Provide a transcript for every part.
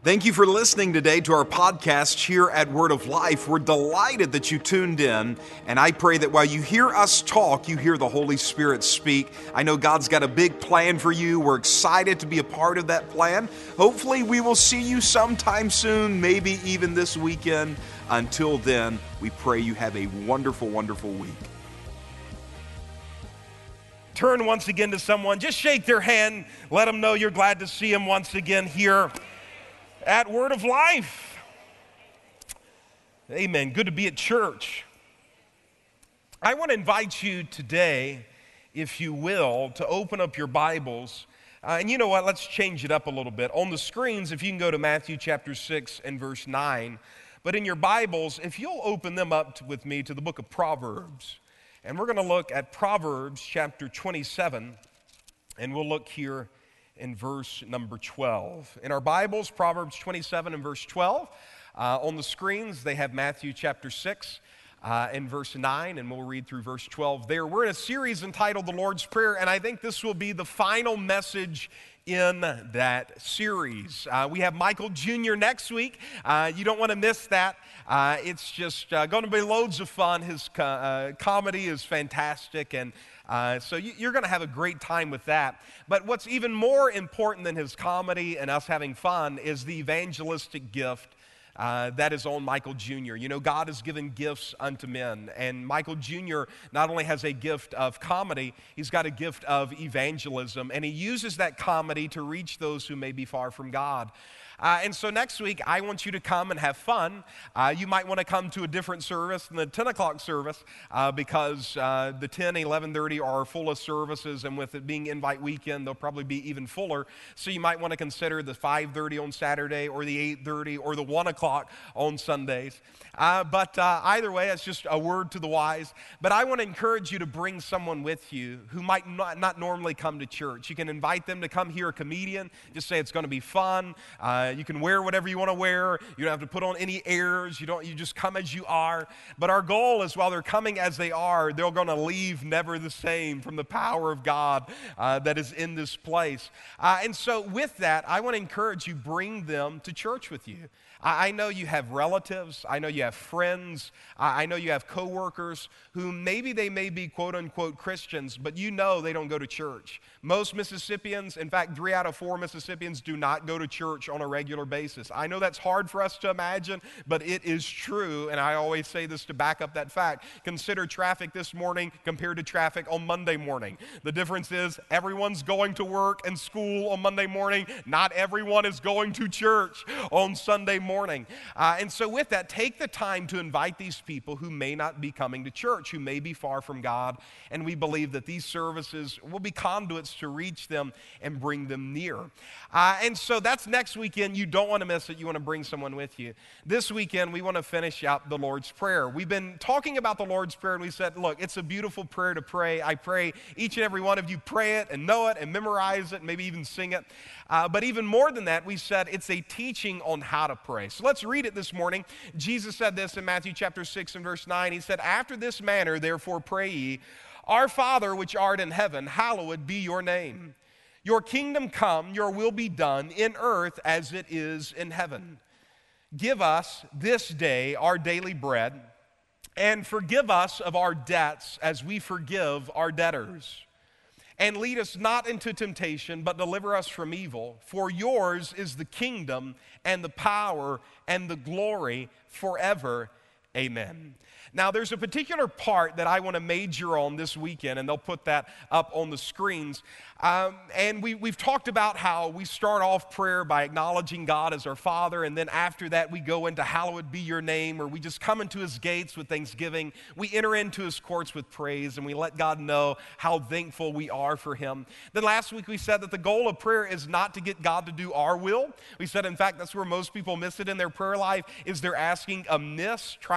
Thank you for listening today to our podcast here at Word of Life. We're delighted that you tuned in, and I pray that while you hear us talk, you hear the Holy Spirit speak. I know God's got a big plan for you. We're excited to be a part of that plan. Hopefully, we will see you sometime soon, maybe even this weekend. Until then, we pray you have a wonderful, wonderful week. Turn once again to someone, just shake their hand, let them know you're glad to see them once again here at Word of Life. Amen. Good to be at church. I want to invite you today, if you will, to open up your Bibles. And you know what? Let's change it up a little bit. On the screens, if you can go to Matthew chapter 6 and verse 9. But in your Bibles, if you'll open them up with me to the book of Proverbs. And we're going to look at Proverbs chapter 27. And we'll look here in verse number 12. In our Bibles, Proverbs 27 and verse 12. On the screens, they have Matthew chapter 6 and verse 9, and we'll read through verse 12 there. We're in a series entitled The Lord's Prayer, and I think this will be the final message in that series. We have Michael Jr. next week. You don't want to miss that. It's just going to be loads of fun. His comedy is fantastic, and so you're going to have a great time with that. But what's even more important than his comedy and us having fun is the evangelistic gift that is on Michael Jr. You know, God has given gifts unto men, and Michael Jr. not only has a gift of comedy, he's got a gift of evangelism, and he uses that comedy to reach those who may be far from God. And so next week, I want you to come and have fun. You might want to come to a different service than the 10 o'clock service because the 10, 11:30 are full of services, and with it being invite weekend, they'll probably be even fuller. So you might want to consider the 5:30 on Saturday or the 8:30 or the 1 o'clock on Sundays. But either way, it's just a word to the wise. But I want to encourage you to bring someone with you who might not normally come to church. You can invite them to come hear a comedian. Just say it's going to be fun. You can wear whatever you want to wear. You don't have to put on any airs. You just come as you are. But our goal is while they're coming as they are, they're going to leave never the same from the power of God that is in this place. And so with that, I want to encourage you, bring them to church with you. I know you have relatives. I know you have friends. I know you have coworkers who maybe they may be quote-unquote Christians, but you know they don't go to church. Most Mississippians, in fact, 3 out of 4 Mississippians do not go to church on a regular basis. I know that's hard for us to imagine, but it is true, and I always say this to back up that fact. Consider traffic this morning compared to traffic on Monday morning. The difference is everyone's going to work and school on Monday morning. Not everyone is going to church on Sunday morning. And so with that, take the time to invite these people who may not be coming to church, who may be far from God, and we believe that these services will be conduits to reach them and bring them near. And so that's next weekend. You don't want to miss it. You want to bring someone with you. This weekend, we want to finish out the Lord's Prayer. We've been talking about the Lord's Prayer, and we said, look, it's a beautiful prayer to pray. I pray each and every one of you pray it and know it and memorize it and maybe even sing it. But even more than that, we said it's a teaching on how to pray. So let's read it this morning. Jesus said this in Matthew chapter 6 and verse 9. He said, "After this manner, therefore pray ye, Our Father which art in heaven, hallowed be your name. Your kingdom come, your will be done in earth as it is in heaven. Give us this day our daily bread, and forgive us of our debts as we forgive our debtors. And lead us not into temptation, but deliver us from evil. For yours is the kingdom and the power and the glory forever. Amen." Now, there's a particular part that I want to major on this weekend, and they'll put that up on the screens. And we've talked about how we start off prayer by acknowledging God as our Father, and then after that we go into hallowed be your name, or we just come into his gates with thanksgiving. We enter into his courts with praise, and we let God know how thankful we are for him. Then last week we said that the goal of prayer is not to get God to do our will. We said, in fact, that's where most people miss it in their prayer life, is they're asking amiss, trying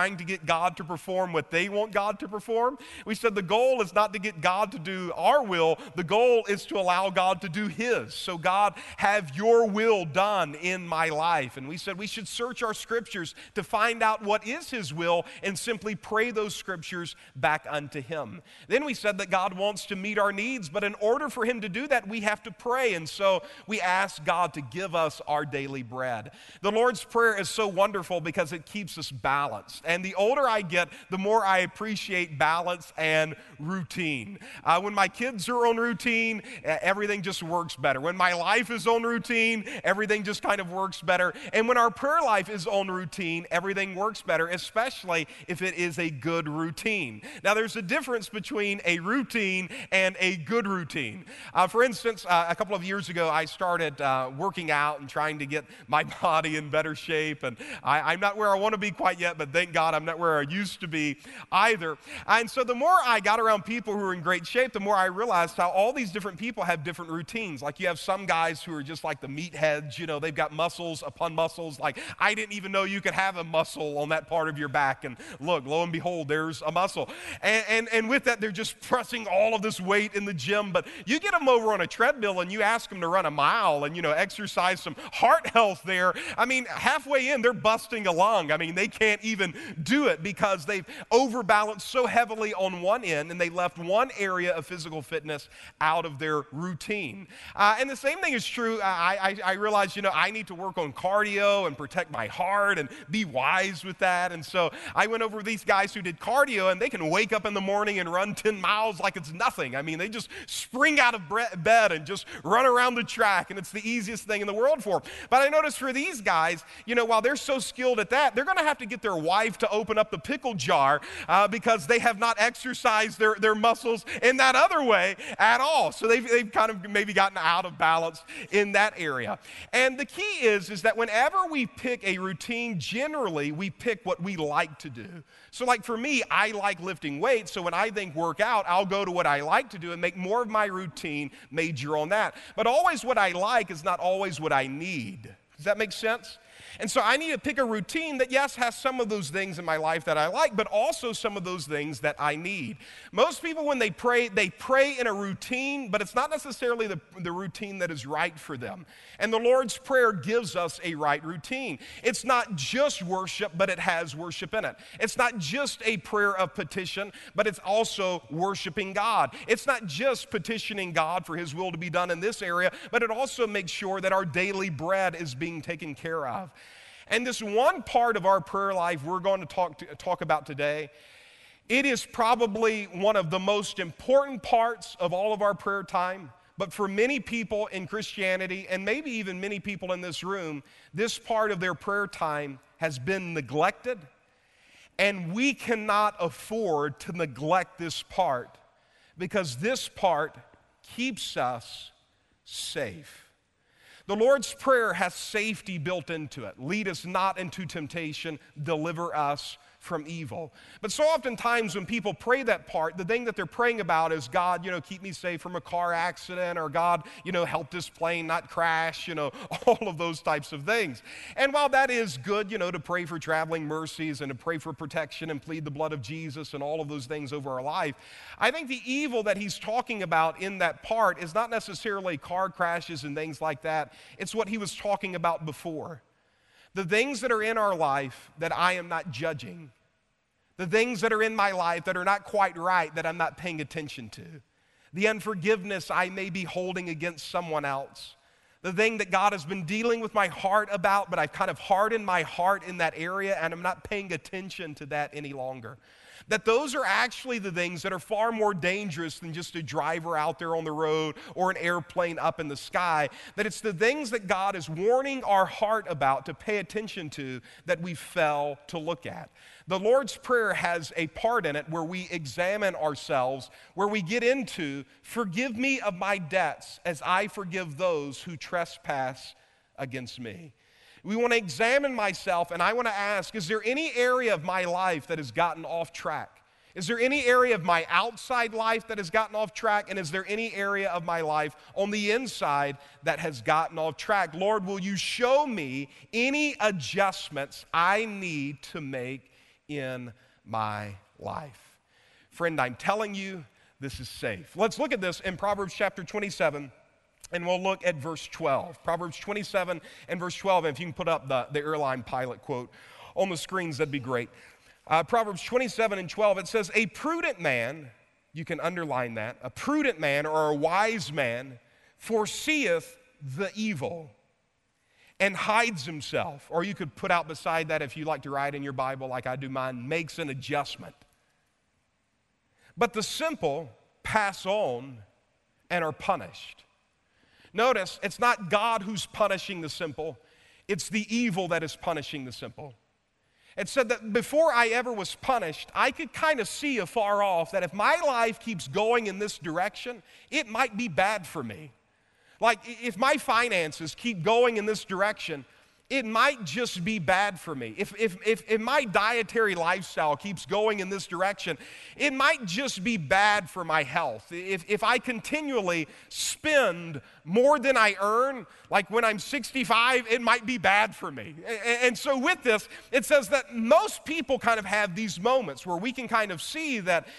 trying to get God to perform what they want God to perform. We said the goal is not to get God to do our will. The goal is to allow God to do His. So God, have your will done in my life. And we said we should search our scriptures to find out what is His will and simply pray those scriptures back unto Him. Then we said that God wants to meet our needs, but in order for Him to do that, we have to pray. And so we ask God to give us our daily bread. The Lord's Prayer is so wonderful because it keeps us balanced. And the older I get, the more I appreciate balance and routine. When my kids are on routine, everything just works better. When my life is on routine, everything just kind of works better. And when our prayer life is on routine, everything works better, especially if it is a good routine. Now, there's a difference between a routine and a good routine. For instance, a couple of years ago, I started working out and trying to get my body in better shape. And I'm not where I want to be quite yet, but thank God I'm not where I used to be either. And so the more I got around people who were in great shape, the more I realized how all these different people have different routines. Like you have some guys who are just like the meatheads, you know, they've got muscles upon muscles. Like I didn't even know you could have a muscle on that part of your back. And look, lo and behold, there's a muscle. And with that, they're just pressing all of this weight in the gym. But you get them over on a treadmill and you ask them to run a mile and, you know, exercise some heart health there. I mean, halfway in, they're busting a lung. I mean, they can't even do it because they've overbalanced so heavily on one end and they left one area of physical fitness out of their routine. And the same thing is true. I realized, you know, I need to work on cardio and protect my heart and be wise with that. And so I went over these guys who did cardio and they can wake up in the morning and run 10 miles like it's nothing. I mean, they just spring out of bed and just run around the track, and it's the easiest thing in the world for them. But I noticed for these guys, you know, while they're so skilled at that, they're going to have to get their wife to open up the pickle jar because they have not exercised their muscles in that other way at all. So they've kind of maybe gotten out of balance in that area. And the key is that whenever we pick a routine, generally we pick what we like to do. So like for me, I like lifting weights, so when I think work out, I'll go to what I like to do and make more of my routine major on that. But always what I like is not always what I need. Does that make sense? And so I need to pick a routine that, yes, has some of those things in my life that I like, but also some of those things that I need. Most people, when they pray in a routine, but it's not necessarily the routine that is right for them. And the Lord's Prayer gives us a right routine. It's not just worship, but it has worship in it. It's not just a prayer of petition, but it's also worshiping God. It's not just petitioning God for His will to be done in this area, but it also makes sure that our daily bread is being taken care of. And this one part of our prayer life we're going to talk about today, it is probably one of the most important parts of all of our prayer time. But for many people in Christianity, and maybe even many people in this room, this part of their prayer time has been neglected. And we cannot afford to neglect this part because this part keeps us safe. The Lord's Prayer has safety built into it. Lead us not into temptation, deliver us from evil. But so oftentimes when people pray that part, the thing that they're praying about is, God, you know, keep me safe from a car accident, or God, you know, help this plane not crash, you know, all of those types of things. And while that is good, you know, to pray for traveling mercies and to pray for protection and plead the blood of Jesus and all of those things over our life, I think the evil that he's talking about in that part is not necessarily car crashes and things like that. It's what he was talking about before. The things that are in our life that I am not judging. The things that are in my life that are not quite right that I'm not paying attention to. The unforgiveness I may be holding against someone else. The thing that God has been dealing with my heart about, but I've kind of hardened my heart in that area and I'm not paying attention to that any longer. That those are actually the things that are far more dangerous than just a driver out there on the road or an airplane up in the sky. That it's the things that God is warning our heart about to pay attention to that we fail to look at. The Lord's Prayer has a part in it where we examine ourselves, where we get into, forgive me of my debts as I forgive those who trespass against me. We want to examine myself, and I want to ask, is there any area of my life that has gotten off track? Is there any area of my outside life that has gotten off track? And is there any area of my life on the inside that has gotten off track? Lord, will you show me any adjustments I need to make in my life. Friend, I'm telling you, this is safe. Let's look at this in Proverbs chapter 27, and we'll look at verse 12. Proverbs 27 and verse 12, and if you can put up the airline pilot quote on the screens, that'd be great. Proverbs 27 and 12, it says, a prudent man, you can underline that, a prudent man or a wise man foreseeth the evil and hides himself. Or you could put out beside that, if you like to write in your Bible like I do mine, makes an adjustment. But the simple pass on and are punished. Notice, it's not God who's punishing the simple, it's the evil that is punishing the simple. It said that before I ever was punished, I could kind of see afar off that if my life keeps going in this direction, it might be bad for me. Like if my finances keep going in this direction, it might just be bad for me. If my dietary lifestyle keeps going in this direction, it might just be bad for my health. If I continually spend more than I earn, like when I'm 65, it might be bad for me. And so with this, it says that most people kind of have these moments where we can kind of see that,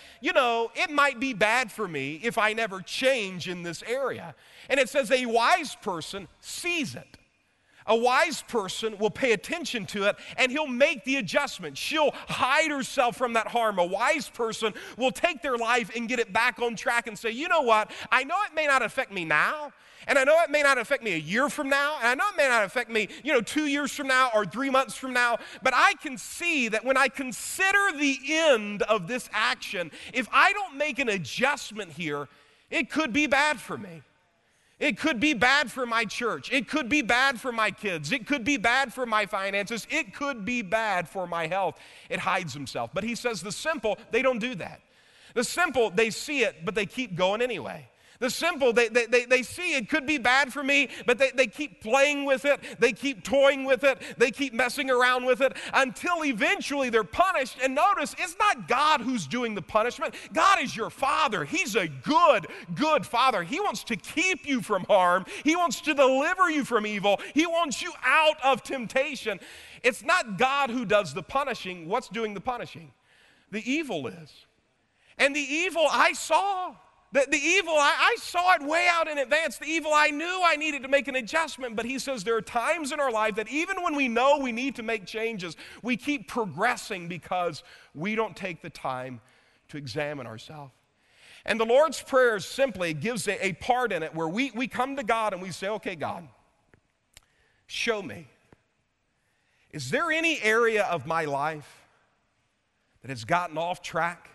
it might be bad for me if I never change in this area. And it says a wise person sees it. A wise person will pay attention to it and he'll make the adjustment. She'll hide herself from that harm. A wise person will take their life and get it back on track and say, you know what? I know it may not affect me now, and I know it may not affect me a year from now, and I know it may not affect me, 2 years from now or 3 months from now, but I can see that when I consider the end of this action, if I don't make an adjustment here, it could be bad for me. It could be bad for my church. It could be bad for my kids. It could be bad for my finances. It could be bad for my health. It hides himself. But he says the simple, they don't do that. The simple, they see it, but they keep going anyway. The simple, they see it could be bad for me, but they keep playing with it. They keep toying with it. They keep messing around with it until eventually they're punished. And notice, it's not God who's doing the punishment. God is your Father. He's a good Father. He wants to keep you from harm. He wants to deliver you from evil. He wants you out of temptation. It's not God who does the punishing. What's doing the punishing? The evil is. And the evil I saw. The evil, I saw it way out in advance. The evil, I knew I needed to make an adjustment. But he says there are times in our life that even when we know we need to make changes, we keep progressing because we don't take the time to examine ourselves. And the Lord's Prayer simply gives a part in it where we come to God and we say, okay, God, show me. Is there any area of my life that has gotten off track?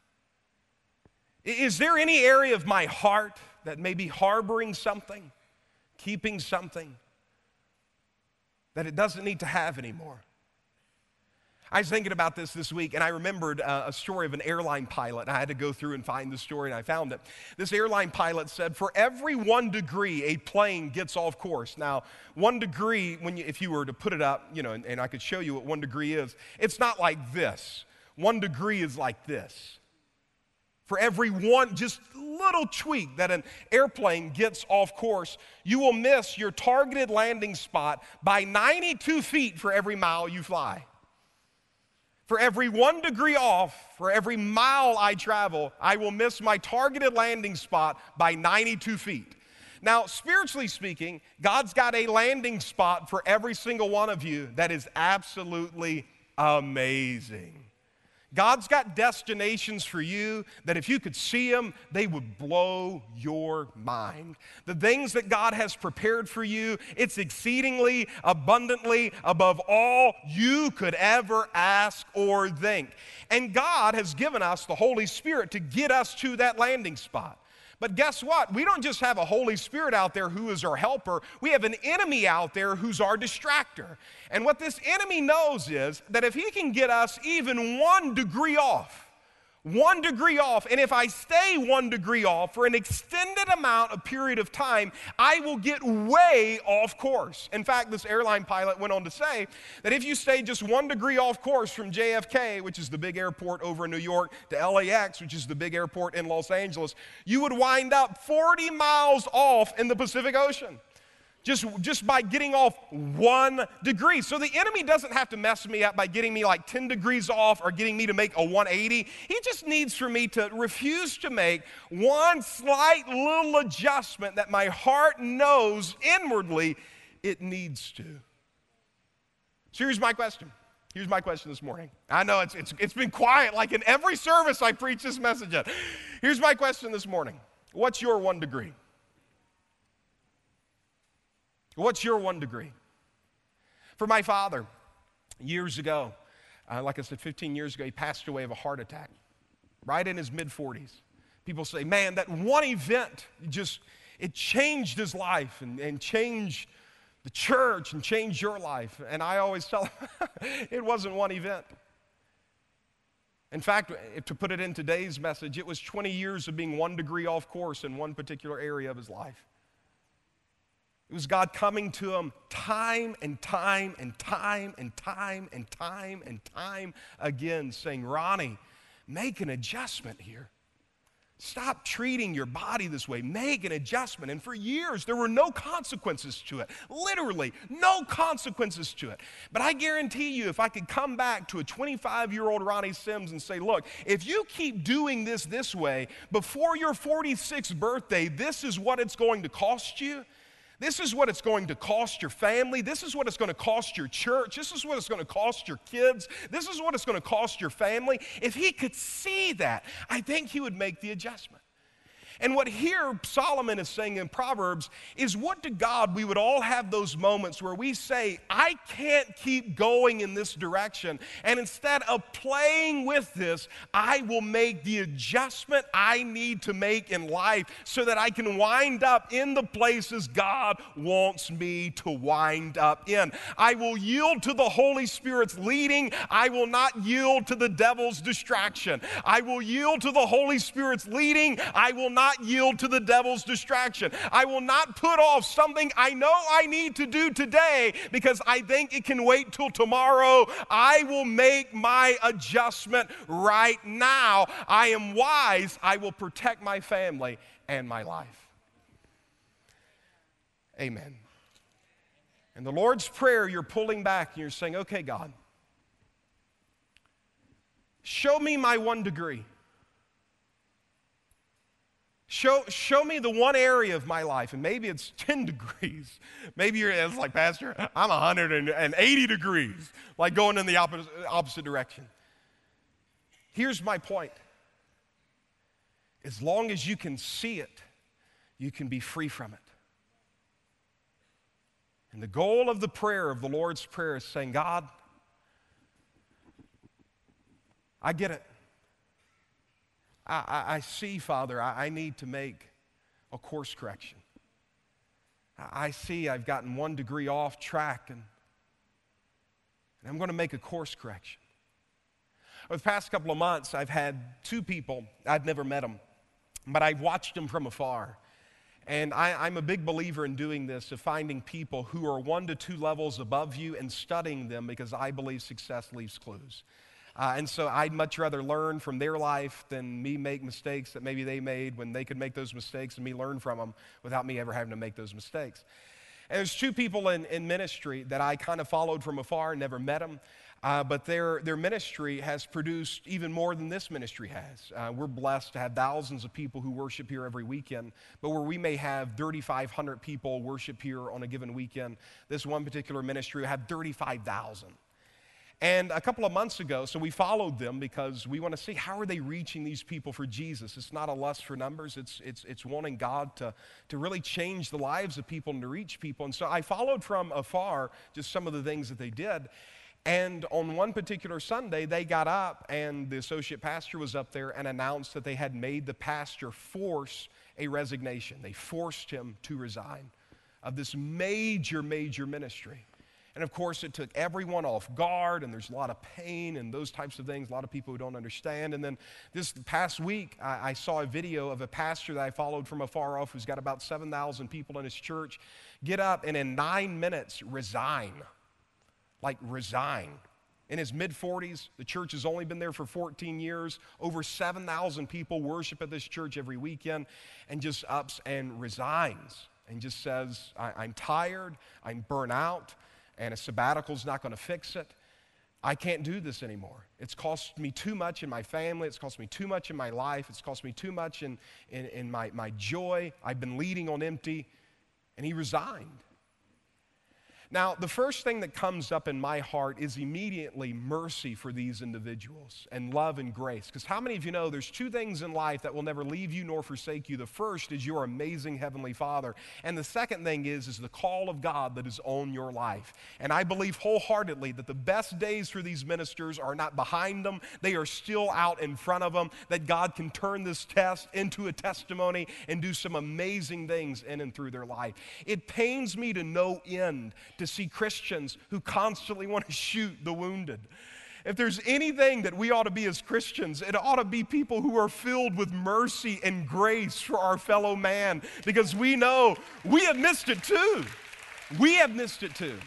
Is there any area of my heart that may be harboring something, keeping something that it doesn't need to have anymore? I was thinking about this week, and I remembered a story of an airline pilot. I had to go through and find the story, and I found it. This airline pilot said, for every 1 degree a plane gets off course. Now, 1 degree, if you were to put it up, and I could show you what 1 degree is, it's not like this. 1 degree is like this. For every one, just little tweak that an airplane gets off course, you will miss your targeted landing spot by 92 feet for every mile you fly. For every 1 degree off, for every mile I travel, I will miss my targeted landing spot by 92 feet. Now, spiritually speaking, God's got a landing spot for every single one of you that is absolutely amazing. God's got destinations for you that if you could see them, they would blow your mind. The things that God has prepared for you, it's exceedingly abundantly above all you could ever ask or think. And God has given us the Holy Spirit to get us to that landing spot. But guess what? We don't just have a Holy Spirit out there who is our helper. We have an enemy out there who's our distractor. And what this enemy knows is that if he can get us even 1 degree off, 1 degree off, and if I stay 1 degree off for an extended amount of period of time, I will get way off course. In fact, this airline pilot went on to say that if you stay just 1 degree off course from JFK, which is the big airport over in New York, to LAX, which is the big airport in Los Angeles, you would wind up 40 miles off in the Pacific Ocean. just by getting off 1 degree. So the enemy doesn't have to mess me up by getting me like 10 degrees off or getting me to make a 180. He just needs for me to refuse to make one slight little adjustment that my heart knows inwardly it needs to. So here's my question. Here's my question this morning. I know it's been quiet like in every service I preach this message at. Here's my question this morning. What's your 1 degree? What's your 1 degree? For my father, years ago, like I said, 15 years ago, he passed away of a heart attack, right in his mid-40s. People say, man, that one event, it changed his life and changed the church and changed your life. And I always tell him, it wasn't one event. In fact, to put it in today's message, it was 20 years of being 1 degree off course in one particular area of his life. It was God coming to him time and time and time and time and time and time again, saying, Ronnie, make an adjustment here. Stop treating your body this way. Make an adjustment. And for years, there were no consequences to it. Literally, no consequences to it. But I guarantee you, if I could come back to a 25-year-old Ronnie Sims and say, look, if you keep doing this way, before your 46th birthday, this is what it's going to cost you. This is what it's going to cost your family. This is what it's going to cost your church. This is what it's going to cost your kids. This is what it's going to cost your family. If he could see that, I think he would make the adjustment. And what here Solomon is saying in Proverbs is, what to God we would all have those moments where we say, I can't keep going in this direction. And instead of playing with this, I will make the adjustment I need to make in life so that I can wind up in the places God wants me to wind up in. I will yield to the Holy Spirit's leading. I will not yield to the devil's distraction. I will yield to the Holy Spirit's leading. I will not yield to the devil's distraction. I will not put off something I know I need to do today because I think it can wait till tomorrow. I will make my adjustment right now. I am wise. I will protect my family and my life. Amen. And the Lord's Prayer, you're pulling back and you're saying, okay, God, show me my 1 degree. Show me the one area of my life, and maybe it's 10 degrees. Maybe it's like, Pastor, I'm 180 degrees, like going in the opposite direction. Here's my point. As long as you can see it, you can be free from it. And the goal of the prayer, of the Lord's Prayer, is saying, God, I get it. I see, Father, I need to make a course correction. I see I've gotten 1 degree off track, and I'm going to make a course correction. Over the past couple of months, I've had 2 people, I'd never met them, but I've watched them from afar. And I'm a big believer in doing this, of finding people who are 1 to 2 levels above you and studying them, because I believe success leaves clues. And so I'd much rather learn from their life than me make mistakes that maybe they made when they could make those mistakes and me learn from them without me ever having to make those mistakes. And there's 2 people in ministry that I kind of followed from afar, never met them, but their ministry has produced even more than this ministry has. We're blessed to have thousands of people who worship here every weekend, but where we may have 3,500 people worship here on a given weekend, this one particular ministry had 35,000. And a couple of months ago, so we followed them because we want to see how are they reaching these people for Jesus. It's not a lust for numbers. It's wanting God to really change the lives of people and to reach people. And so I followed from afar just some of the things that they did. And on one particular Sunday, they got up and the associate pastor was up there and announced that they had made the pastor force a resignation. They forced him to resign of this major ministry. And of course, it took everyone off guard, and there's a lot of pain and those types of things, a lot of people who don't understand. And then this past week, I saw a video of a pastor that I followed from afar off who's got about 7,000 people in his church get up and in 9 minutes resign. Like resign. In his mid-40s, the church has only been there for 14 years. Over 7,000 people worship at this church every weekend, and just ups and resigns. and just says, I'm tired, I'm burnt out, and a sabbatical's not going to fix it. I can't do this anymore. It's cost me too much in my family. It's cost me too much in my life. It's cost me too much in my joy. I've been leading on empty. And he resigned. Now, the first thing that comes up in my heart is immediately mercy for these individuals and love and grace. Because how many of you know there's two things in life that will never leave you nor forsake you? The first is your amazing Heavenly Father. And the second thing is the call of God that is on your life. And I believe wholeheartedly that the best days for these ministers are not behind them. They are still out in front of them. That God can turn this test into a testimony and do some amazing things in and through their life. It pains me to no end to see Christians who constantly want to shoot the wounded. If there's anything that we ought to be as Christians, it ought to be people who are filled with mercy and grace for our fellow man, because we know we have missed it too. We have missed it too.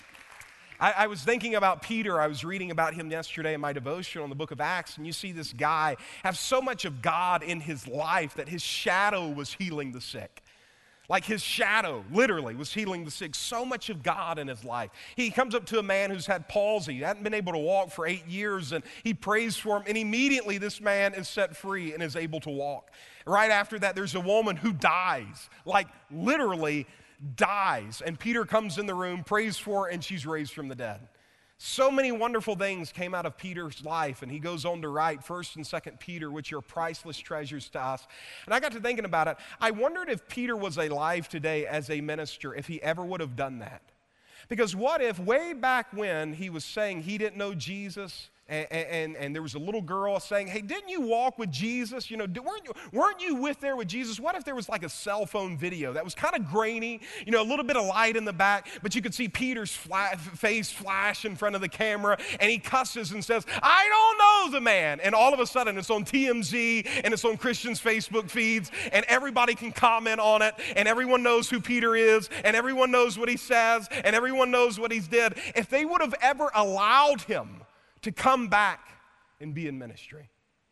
I was thinking about Peter. I was reading about him yesterday in my devotion on the book of Acts, and you see this guy have so much of God in his life that his shadow was healing the sick. Like his shadow, literally, was healing the sick. So much of God in his life. He comes up to a man who's had palsy. He hadn't been able to walk for 8 years, and he prays for him, and immediately this man is set free and is able to walk. Right after that, there's a woman who dies, like literally dies. And Peter comes in the room, prays for her, and she's raised from the dead. So many wonderful things came out of Peter's life, and he goes on to write 1st and 2nd Peter, which are priceless treasures to us. And I got to thinking about it. I wondered if Peter was alive today as a minister, if he ever would have done that. Because what if way back when he was saying he didn't know Jesus, and there was a little girl saying, hey, didn't you walk with Jesus? You know, weren't you with Jesus? What if there was like a cell phone video that was kind of grainy, you know, a little bit of light in the back, but you could see Peter's face flash in front of the camera, and he cusses and says, I don't know the man. And all of a sudden it's on TMZ, and it's on Christians' Facebook feeds, and everybody can comment on it, and everyone knows who Peter is, and everyone knows what he says, and everyone knows what he's did. If they would have ever allowed him to come back and be in ministry.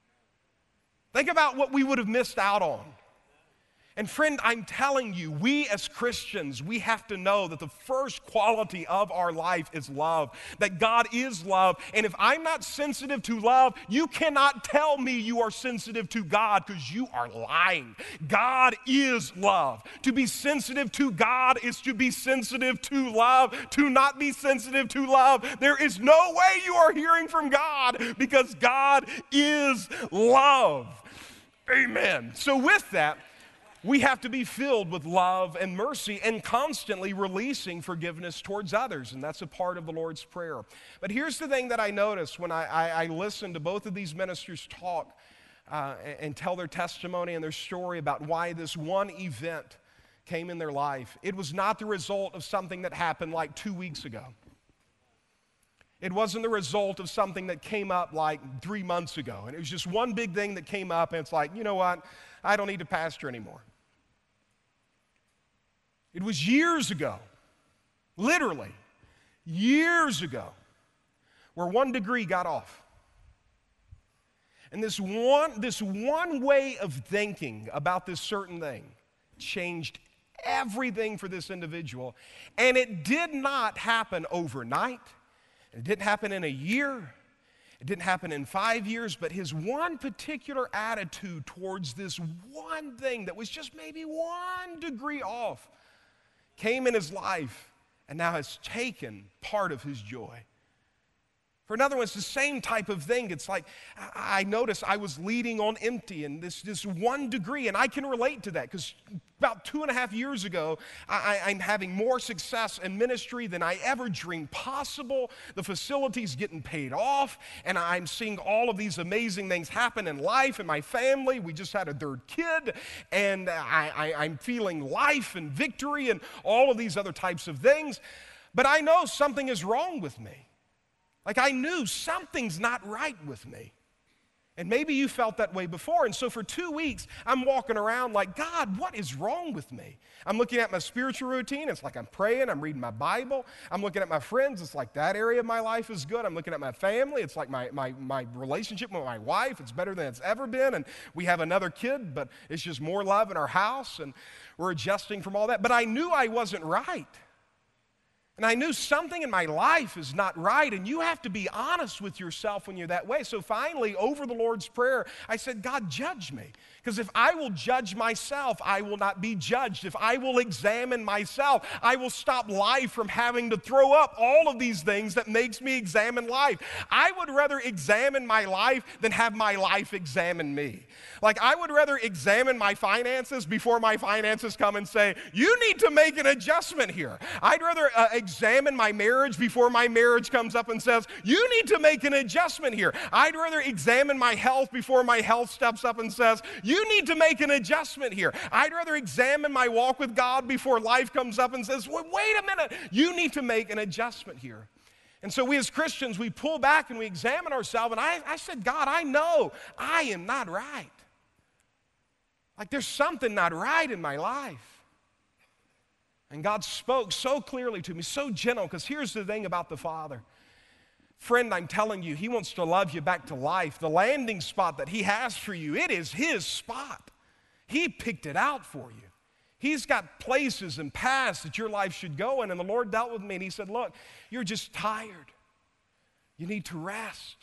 Think about what we would have missed out on. And friend, I'm telling you, we as Christians, we have to know that the first quality of our life is love, that God is love. And if I'm not sensitive to love, you cannot tell me you are sensitive to God, because you are lying. God is love. To be sensitive to God is to be sensitive to love. To not be sensitive to love, there is no way you are hearing from God, because God is love. Amen. So with that, we have to be filled with love and mercy and constantly releasing forgiveness towards others, and that's a part of the Lord's Prayer. But here's the thing that I noticed when I listened to both of these ministers talk and tell their testimony and their story about why this one event came in their life. It was not the result of something that happened like 2 weeks ago. It wasn't the result of something that came up like 3 months ago, and it was just one big thing that came up, and it's like, you know what, I don't need to pastor anymore. It was years ago, literally years ago, where one degree got off. And this one way of thinking about this certain thing changed everything for this individual. And it did not happen overnight. It didn't happen in a year. It didn't happen in 5 years, but his one particular attitude towards this one thing that was just maybe 1 degree off came in his life and now has taken part of his joy. For another one, it's the same type of thing. It's like, I noticed I was leading on empty, and this 1 degree, and I can relate to that, because about 2.5 years ago, I'm having more success in ministry than I ever dreamed possible. The facility's getting paid off, and I'm seeing all of these amazing things happen in life and my family. We just had a 3rd kid, and I'm feeling life and victory and all of these other types of things. But I know something is wrong with me. Like, I knew something's not right with me. And maybe you felt that way before. And so for 2 weeks, I'm walking around like, God, what is wrong with me? I'm looking at my spiritual routine. It's like I'm praying. I'm reading my Bible. I'm looking at my friends. It's like that area of my life is good. I'm looking at my family. It's like my relationship with my wife. It's better than it's ever been. And we have another kid, but it's just more love in our house. And we're adjusting from all that. But I knew I wasn't right. And I knew something in my life is not right, and you have to be honest with yourself when you're that way. So finally, over the Lord's Prayer, I said, God, judge me. Because if I will judge myself, I will not be judged. If I will examine myself, I will stop life from having to throw up all of these things that makes me examine life. I would rather examine my life than have my life examine me. Like, I would rather examine my finances before my finances come and say, you need to make an adjustment here. I'd rather examine my marriage before my marriage comes up and says, you need to make an adjustment here. I'd rather examine my health before my health steps up and says, you need to make an adjustment here. I'd rather examine my walk with God before life comes up and says, well, wait a minute, you need to make an adjustment here. And so we as Christians, we pull back and we examine ourselves. And I said, God, I know I am not right. Like, there's something not right in my life. And God spoke so clearly to me, so gentle, because here's the thing about the Father. Friend, I'm telling you, He wants to love you back to life. The landing spot that He has for you, it is His spot. He picked it out for you. He's got places and paths that your life should go in. And the Lord dealt with me, and He said, look, you're just tired. You need to rest.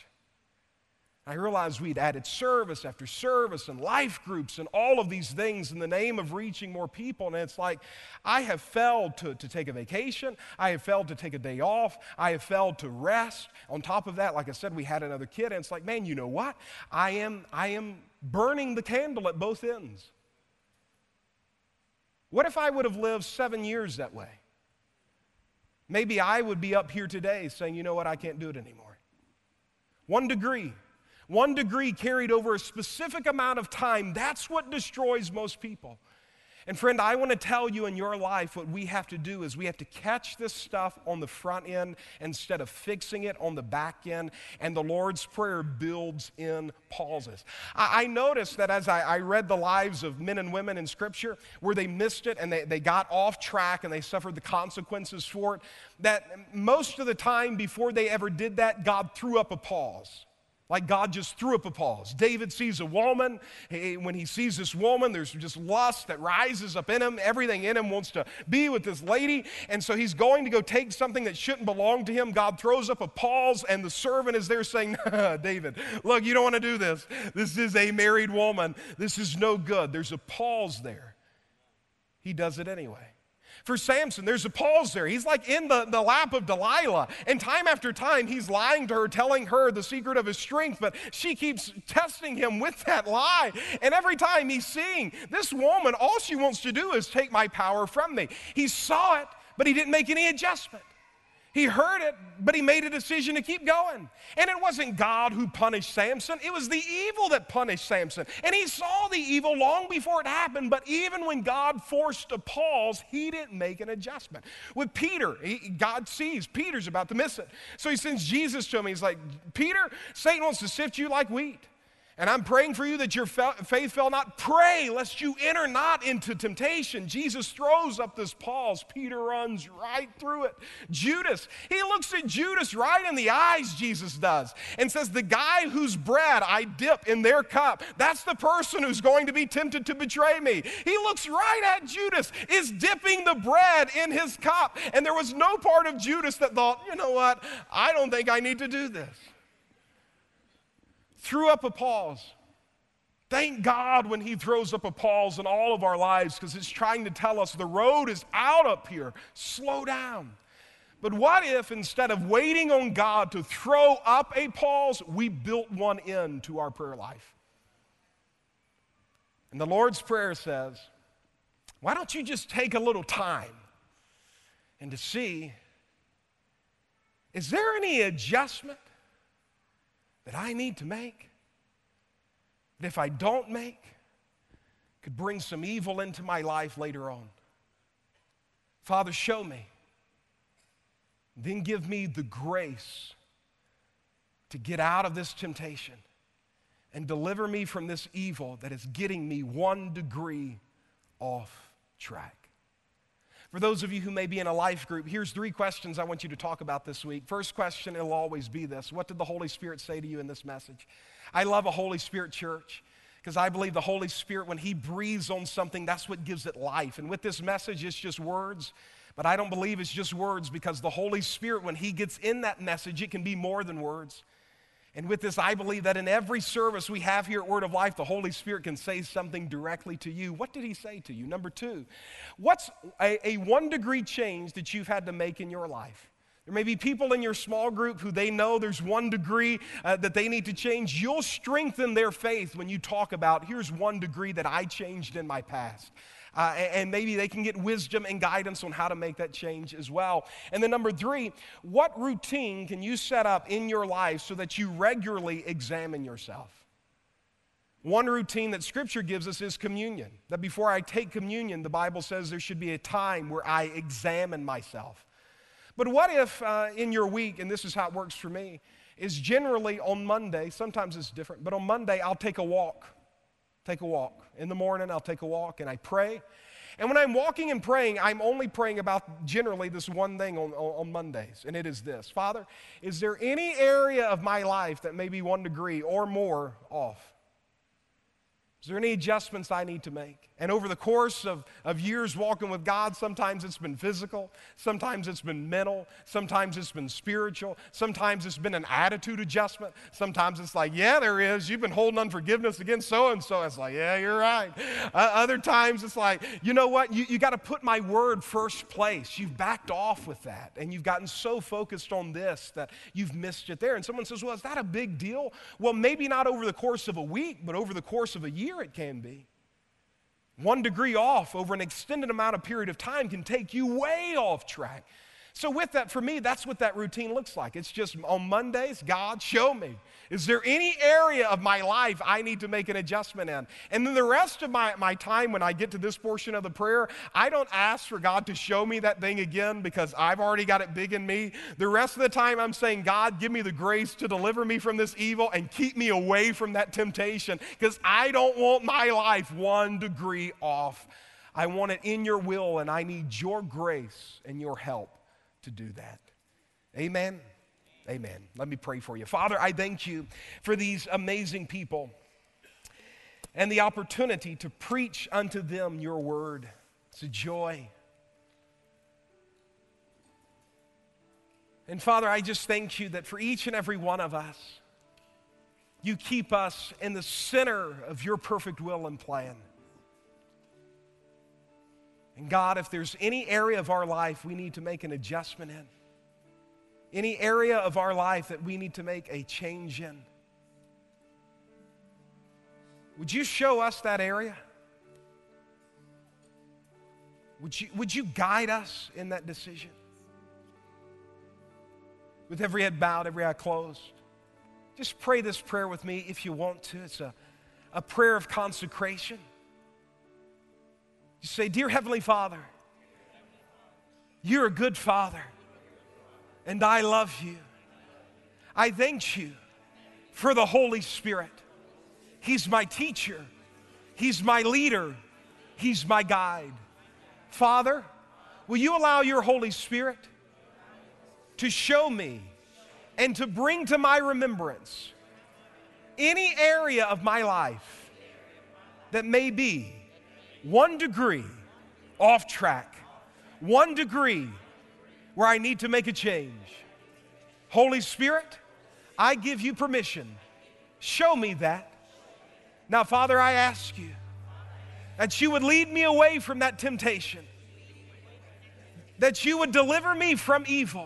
I realized we'd added service after service and life groups and all of these things in the name of reaching more people. And it's like, I have failed to take a vacation. I have failed to take a day off. I have failed to rest. On top of that, like I said, we had another kid. And it's like, man, you know what? I am burning the candle at both ends. What if I would have lived 7 years that way? Maybe I would be up here today saying, you know what? I can't do it anymore. 1 degree. 1 degree carried over a specific amount of time, that's what destroys most people. And friend, I want to tell you in your life what we have to do is we have to catch this stuff on the front end instead of fixing it on the back end. And the Lord's Prayer builds in pauses. I noticed that as I read the lives of men and women in Scripture where they missed it and they got off track and they suffered the consequences for it, that most of the time before they ever did that, God threw up a pause. Like God just threw up a pause. David sees a woman. When he sees this woman, there's just lust that rises up in him. Everything in him wants to be with this lady. And so he's going to go take something that shouldn't belong to him. God throws up a pause, and the servant is there saying, David, look, you don't want to do this. This is a married woman. This is no good. There's a pause there. He does it anyway. For Samson, there's a pause there. He's like in the lap of Delilah. And time after time, he's lying to her, telling her the secret of his strength. But she keeps testing him with that lie. And every time he's seeing this woman, all she wants to do is take my power from me. He saw it, but he didn't make any adjustment. He heard it, but he made a decision to keep going. And it wasn't God who punished Samson. It was the evil that punished Samson. And he saw the evil long before it happened, but even when God forced a pause, he didn't make an adjustment. With Peter, God sees Peter's about to miss it. So he sends Jesus to him. He's like, Peter, Satan wants to sift you like wheat. And I'm praying for you that your faith fail not. Pray lest you enter not into temptation. Jesus throws up this pause. Peter runs right through it. Judas, he looks at Judas right in the eyes, Jesus does, and says, the guy whose bread I dip in their cup, that's the person who's going to be tempted to betray me. He looks right at Judas, is dipping the bread in his cup. And there was no part of Judas that thought, you know what, I don't think I need to do this. Threw up a pause. Thank God when He throws up a pause in all of our lives, because it's trying to tell us the road is out up here. Slow down. But what if instead of waiting on God to throw up a pause, we built one into our prayer life? And the Lord's Prayer says, why don't you just take a little time and to see, is there any adjustment that I need to make, that if I don't make, could bring some evil into my life later on? Father, show me. Then give me the grace to get out of this temptation. and deliver me from this evil that is getting me 1 degree off track. For those of you who may be in a life group, here's 3 questions I want you to talk about this week. First question, it'll always be this: what did the Holy Spirit say to you in this message? I love a Holy Spirit church because I believe the Holy Spirit, when He breathes on something, that's what gives it life. And with this message, it's just words, but I don't believe it's just words, because the Holy Spirit, when He gets in that message, it can be more than words. And with this, I believe that in every service we have here at Word of Life, the Holy Spirit can say something directly to you. What did He say to you? Number 2, what's a 1 degree change that you've had to make in your life? There may be people in your small group who they know there's 1 degree that they need to change. You'll strengthen their faith when you talk about, here's 1 degree that I changed in my past. And maybe they can get wisdom and guidance on how to make that change as well. And then number 3, what routine can you set up in your life so that you regularly examine yourself? One routine that Scripture gives us is communion. That before I take communion, the Bible says there should be a time where I examine myself. But what if in your week, and this is how it works for me, is generally on Monday, sometimes it's different, but on Monday I'll take a walk. Take a walk. In the morning, I'll take a walk and I pray. And when I'm walking and praying, I'm only praying about generally this one thing on Mondays, and it is this: Father, is there any area of my life that may be 1 degree or more off? Is there any adjustments I need to make? And over the course of years walking with God, sometimes it's been physical, sometimes it's been mental, sometimes it's been spiritual, sometimes it's been an attitude adjustment, sometimes it's like, yeah, there is. You've been holding unforgiveness against so-and-so. It's like, yeah, you're right. Other times it's like, you know what? You got to put my word first place. You've backed off with that, and you've gotten so focused on this that you've missed it there. And someone says, well, is that a big deal? Well, maybe not over the course of a week, but over the course of a year it can be. 1 degree off over an extended amount of period of time can take you way off track. So with that, for me, that's what that routine looks like. It's just on Mondays, God, show me. Is there any area of my life I need to make an adjustment in? And then the rest of my time, when I get to this portion of the prayer, I don't ask for God to show me that thing again because I've already got it big in me. The rest of the time I'm saying, God, give me the grace to deliver me from this evil and keep me away from that temptation, because I don't want my life 1 degree off. I want it in your will, and I need your grace and your help to do that. Amen? Amen. Let me pray for you. Father, I thank you for these amazing people and the opportunity to preach unto them your word. It's a joy. And Father, I just thank you that for each and every one of us, you keep us in the center of your perfect will and plan. And God, if there's any area of our life we need to make an adjustment in, any area of our life that we need to make a change in, would you show us that area? Would you guide us in that decision? With every head bowed, every eye closed, just pray this prayer with me if you want to. It's a prayer of consecration. You say, Dear Heavenly Father, you're a good Father, and I love you. I thank you for the Holy Spirit. He's my teacher. He's my leader. He's my guide. Father, will you allow your Holy Spirit to show me and to bring to my remembrance any area of my life that may be 1 degree off track, 1 degree where I need to make a change. Holy Spirit, I give you permission. Show me that. Now, Father, I ask you that you would lead me away from that temptation, that you would deliver me from evil.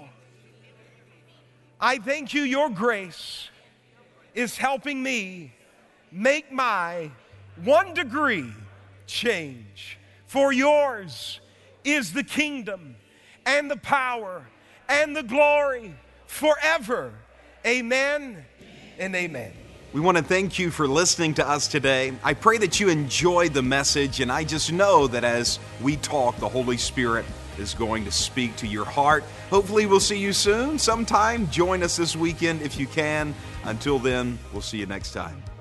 I thank you, your grace is helping me make my 1 degree change. For yours is the kingdom and the power and the glory forever. Amen and amen. We want to thank you for listening to us today. I pray that you enjoyed the message, and I just know that as we talk, the Holy Spirit is going to speak to your heart. Hopefully we'll see you soon. Sometime, join us this weekend if you can. Until then, we'll see you next time.